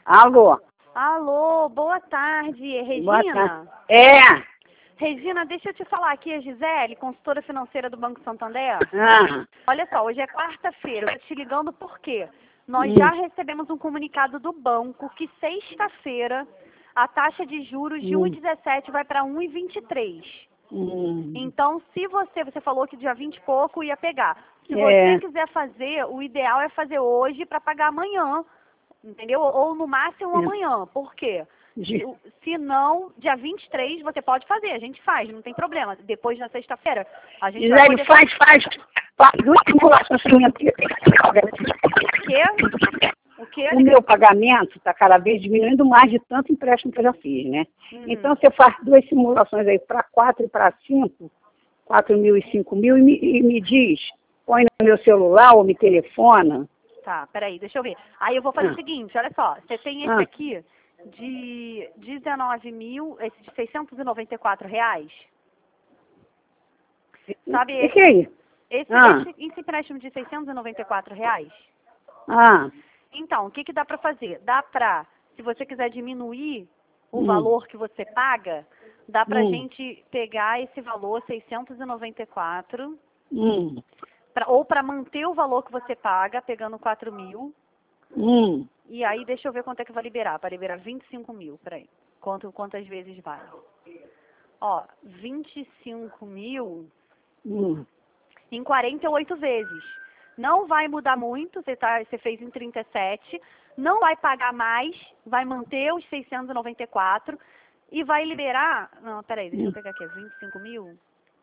Alô? Alô, boa tarde, Regina? Boa tarde. É. Regina, deixa eu te falar aqui, a Gisele, consultora financeira do Banco Santander. Ah. Olha só, hoje é quarta-feira, eu tô te ligando por quê? Nós já recebemos um comunicado do banco que sexta-feira a taxa de juros de 1,17 vai para 1,23. Então, se você falou que dia 20 e pouco ia pegar. Se você quiser fazer, o ideal é fazer hoje para pagar amanhã, entendeu? Ou no máximo amanhã. Por quê? Se não, dia 23 você pode fazer, a gente faz, não tem problema. Depois, na sexta-feira, a gente vai poder... faz duas simulações para mim. O quê? O meu pagamento está cada vez diminuindo mais de tanto empréstimo que eu já fiz, né? Então, você faz duas simulações aí para 4 e para 5, 4 mil e 5 mil, e me diz, põe no meu celular ou me telefona. Tá, peraí, deixa eu ver. Aí eu vou fazer o seguinte, olha só, você tem esse aqui de 19 mil, esse de 694 reais. Sabe esse aí? Esse empréstimo de 694 reais? Então, o que dá para fazer? Dá para, se você quiser diminuir o valor que você paga, dá para a gente pegar esse valor, 694, ou para manter o valor que você paga, pegando 4 mil. E aí, deixa eu ver quanto é que vai liberar. Para liberar 25 mil, peraí. Quantas vezes vai? Ó, 25 mil em 48 vezes. Não vai mudar muito, você fez em 37, não vai pagar mais, vai manter os 694 e vai liberar... Não, peraí, deixa eu pegar aqui, 25 mil...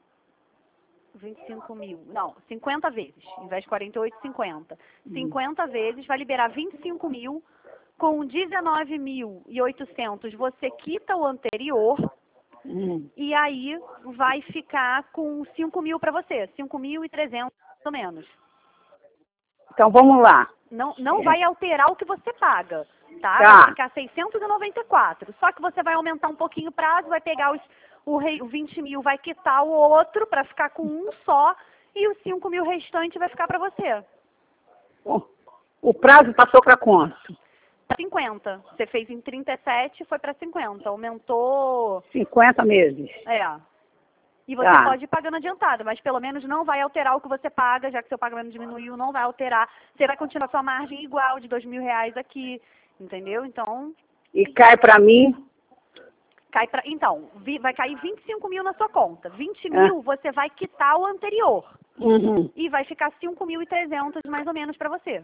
25 mil, não, 50 vezes, em vez de 48, 50. 50 vezes, vai liberar 25 mil, com 19.800 você quita o anterior, e aí vai ficar com 5 mil para você, 5.300 mais ou menos. Então, vamos lá. Não vai alterar o que você paga, tá? Vai ficar 694, só que você vai aumentar um pouquinho o prazo, vai pegar o 20 mil, vai quitar o outro para ficar com um só, e os 5 mil restantes vai ficar para você. O prazo passou para quanto? 50. Você fez em 37, foi para 50. Aumentou... 50 meses. E você pode ir pagando adiantado, mas pelo menos não vai alterar o que você paga, já que seu pagamento diminuiu, não vai alterar. Você vai continuar sua margem igual de R$2.000 aqui, entendeu? Então... E cai para mim? Então, vai cair 25 mil na sua conta. 20 mil você vai quitar o anterior. E vai ficar 5.300 mais ou menos para você.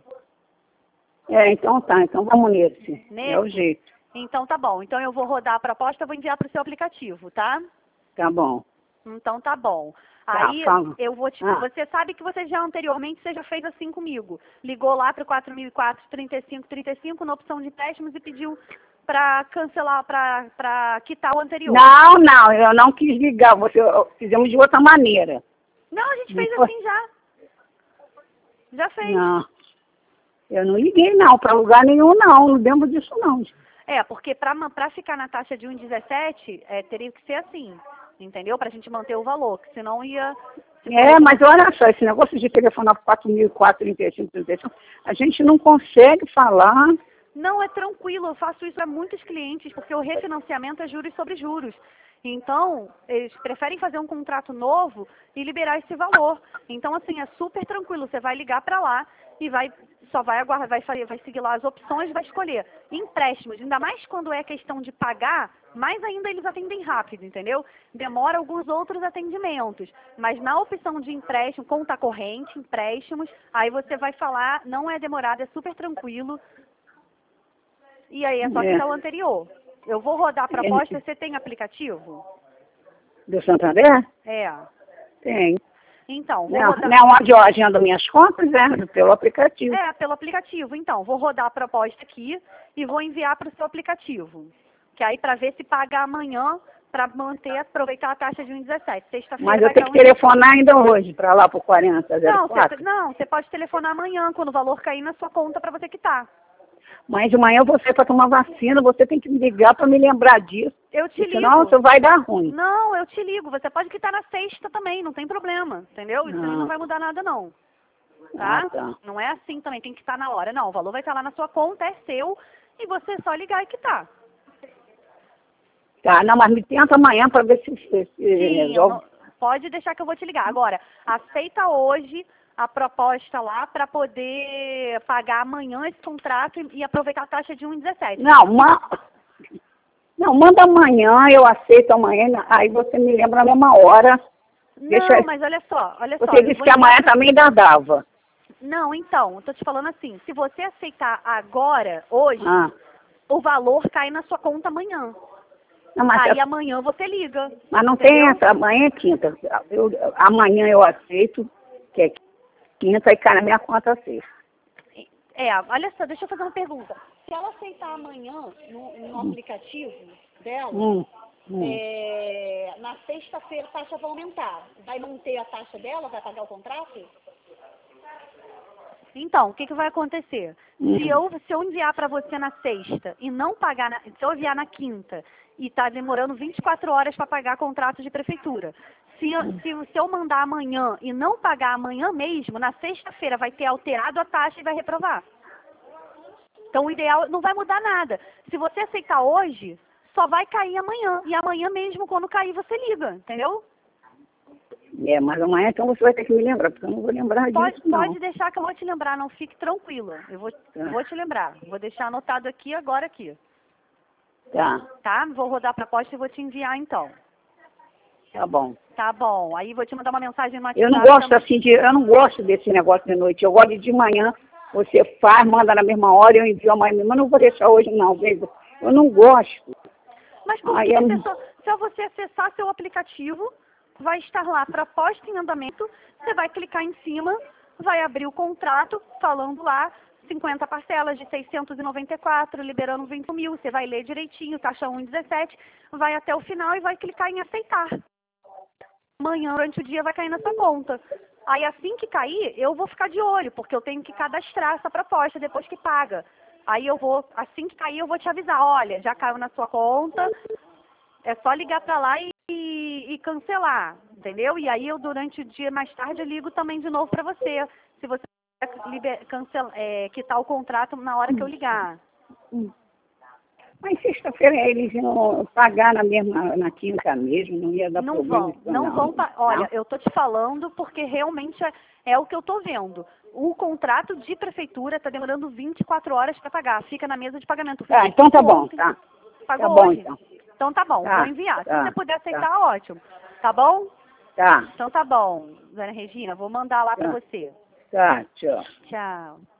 Então tá. Então vamos nesse. É o jeito. Então tá bom. Então eu vou rodar a proposta, vou enviar para o seu aplicativo, tá? Tá bom. Então tá bom. Aí eu vou te... Você sabe que você já anteriormente você já fez assim comigo. Ligou lá para o 4.004, 35, na opção de empréstimos e pediu para cancelar, para quitar o anterior. Não, eu não quis ligar. Fizemos de outra maneira. Não, a gente fez assim já. Já fez. Não, eu não liguei não, para lugar nenhum não lembro disso não. Porque para ficar na taxa de 1,17, teria que ser assim, entendeu? Para a gente manter o valor, que senão ia... Mas olha só, esse negócio de telefonar para 4.004, 35, a gente não consegue falar... Não, é tranquilo, eu faço isso para muitos clientes, porque o refinanciamento é juros sobre juros. Então, eles preferem fazer um contrato novo e liberar esse valor. Então, assim, é super tranquilo. Você vai ligar para lá e só vai aguardar, vai seguir lá as opções, vai escolher. Empréstimos, ainda mais quando é questão de pagar, mais ainda eles atendem rápido, entendeu? Demora alguns outros atendimentos. Mas na opção de empréstimo, conta corrente, empréstimos, aí você vai falar, não é demorado, é super tranquilo. E aí é só quitar o anterior. Eu vou rodar a proposta. Você tem aplicativo? Do Santander? Tem. Então, vou rodar... Não é onde eu agendo minhas contas, pelo aplicativo. Pelo aplicativo. Então, vou rodar a proposta aqui e vou enviar para o seu aplicativo. Que aí para ver se paga amanhã, para aproveitar a taxa de 1,17. Sexta-feira. Mas eu tenho que telefonar ainda hoje para lá para o 4004? Não, você pode telefonar amanhã, quando o valor cair na sua conta para você quitar. Mas de manhã você para tomar vacina, você tem que me ligar para me lembrar disso. Eu te ligo. Senão isso vai dar ruim. Não, eu te ligo. Você pode quitar na sexta também, não tem problema, entendeu? Isso aí não vai mudar nada não. Tá? Não é assim também, tem que estar na hora. Não, o valor vai estar lá na sua conta, é seu. e você só ligar e quitar. Tá, não, mas me tenta amanhã para ver se Sim, resolve. Pode deixar que eu vou te ligar. Agora, aceita hoje a proposta lá para poder pagar amanhã esse contrato e aproveitar a taxa de 1,17. Não, manda amanhã, eu aceito amanhã, aí você me lembra na mesma hora. Não, mas olha só. Você disse que amanhã também ainda dava. Não, então, eu tô te falando assim, se você aceitar agora, hoje, o valor cai na sua conta amanhã. Não, aí amanhã você liga. Mas não tem essa, amanhã é quinta. Amanhã eu aceito, que é quinta, e cai na minha conta sexta. Olha só, deixa eu fazer uma pergunta. Se ela aceitar amanhã no aplicativo dela, na sexta-feira a taxa vai aumentar. Vai manter a taxa dela? Vai pagar o contrato? Então, o que vai acontecer? Se eu enviar para você na sexta e não pagar, se eu enviar na quinta e está demorando 24 horas para pagar contrato de prefeitura, se eu mandar amanhã e não pagar amanhã mesmo, na sexta-feira vai ter alterado a taxa e vai reprovar. Então, o ideal não vai mudar nada. Se você aceitar hoje, só vai cair amanhã. E amanhã mesmo, quando cair, você liga, entendeu? Mas amanhã então você vai ter que me lembrar, porque eu não vou lembrar disso, não. Pode deixar que eu vou te lembrar, não fique tranquila. Eu vou te lembrar. Vou deixar anotado aqui, agora aqui. Tá? Vou rodar para a posta e vou te enviar, então. Tá bom. Tá bom. Aí vou te mandar uma mensagem no WhatsApp. Eu não gosto desse negócio de noite. Eu gosto de manhã. Você faz, manda na mesma hora, eu envio amanhã. Mas não vou deixar hoje, não. Eu não gosto. Mas por que se você acessar seu aplicativo, vai estar lá proposta em andamento, você vai clicar em cima, vai abrir o contrato, falando lá, 50 parcelas de 694, liberando 20 mil, você vai ler direitinho, taxa 1,17, vai até o final e vai clicar em aceitar. Amanhã, durante o dia, vai cair na sua conta. Aí, assim que cair, eu vou ficar de olho, porque eu tenho que cadastrar essa proposta depois que paga. Aí assim que cair, eu vou te avisar, olha, já caiu na sua conta, é só ligar para lá e cancelar, entendeu? E aí, durante o dia, mais tarde, eu ligo também de novo para você, se você quitar o contrato na hora que eu ligar. Mas sexta-feira eles iam pagar na quinta mesmo, não ia dar problema. Não vão. Olha, eu tô te falando porque realmente é o que eu tô vendo. O contrato de prefeitura está demorando 24 horas para pagar. Fica na mesa de pagamento. Então tá bom, tá. Pagou tá bom, hoje? Então tá bom, vou enviar. Se você puder aceitar, ótimo. Tá bom? Tá. Então tá bom, Dona Regina, vou mandar lá para você. Tá, tchau. Tchau.